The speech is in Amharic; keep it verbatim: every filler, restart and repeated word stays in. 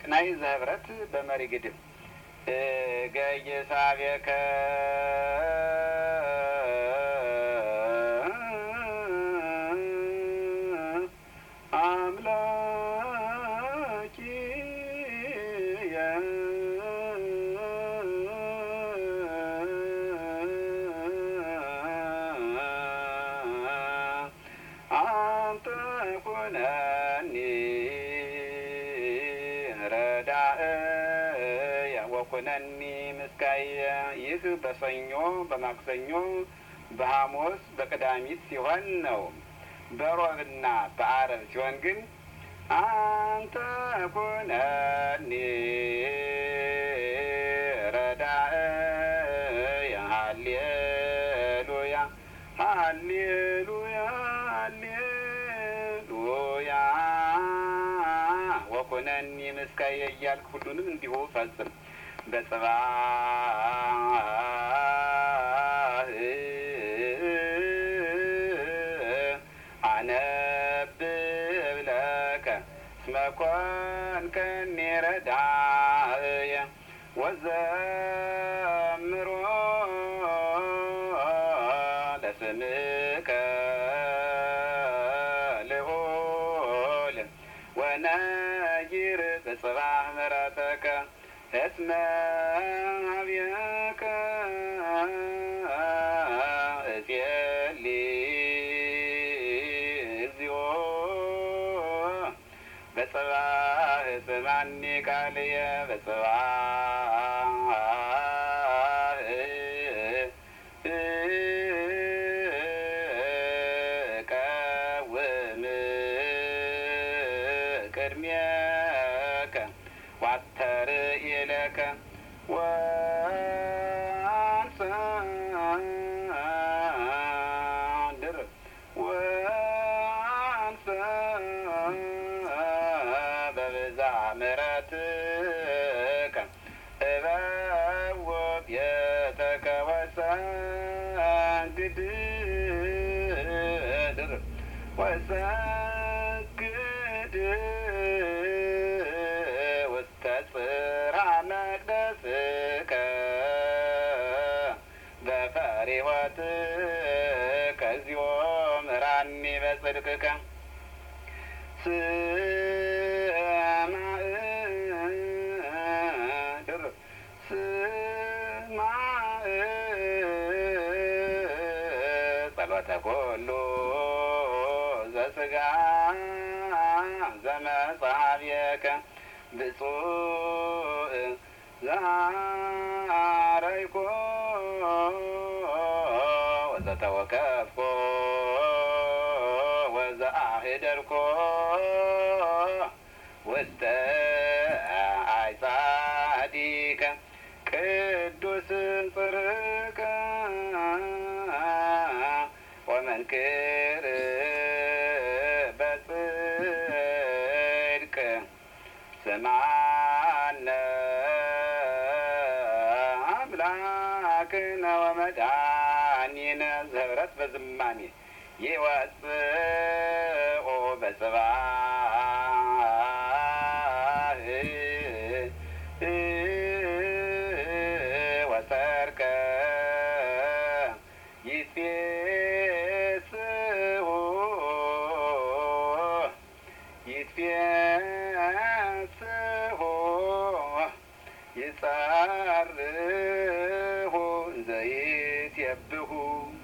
ናይ ዘህብረት በመሪ ግድም ገየሳቤከ አምላኪ አንተ ኩነኒ ረዳእ ወኩነኒ ምስካየ። ይህ በሰኞ በማክሰኞ በሐሙስ በቅዳሚት ሲሆን ነው። በሮብና በዓርብ ሲሆን ግን አንተ ኩነኒ ረዳእ ሃሌሉያ ሃሌሉያ ሃሌሉያ ወኩነኒ ምስካየ እያልክ ሁሉንም እንዲሁ ፈጽም። በጽባህ አነብብ ለከ እስመ ኮንከኒ ረዳእየ ወዘምሮ ለስምከ ልዑል ወነይር በጽባህ ምሕረተከ እስመ አብየከ እጼሊ እግዚኦ በጽባህ ስማኒ ቃልየ በጽባህ ቀውም ቅድሜከ ዋተርኢ ለከ ወአንሰድር ወአንሰ በብዛ ምሕረትከ እበው ቤተከ ወሰግድ ድር ወሰግድ ውስተ ጽርሐ መቅደስከ በፈሪሆትከ እግዚኦ ምሕራኒ በጽድቅከ ስማዕ ድር ስማዕ ጸሎተ ኩሉ ዘሥጋ ዘመጽሐፍየከ ብፁዕ ዘአረይኮ ወዘተወከፍኮ ወዘአህደርኮ ውስተ አዕጻዲከ ቅዱስ ጽርቀ ወመንክር በጽድቅ ስማነ አምላክነ ወመድኃኒነ ዘህብረት በዝማሜ ይወፅኦ በጽባህ ወሰርከ ይትፌስሑ ይትፌስሑ ይጸርሑ ዘይትየብሑ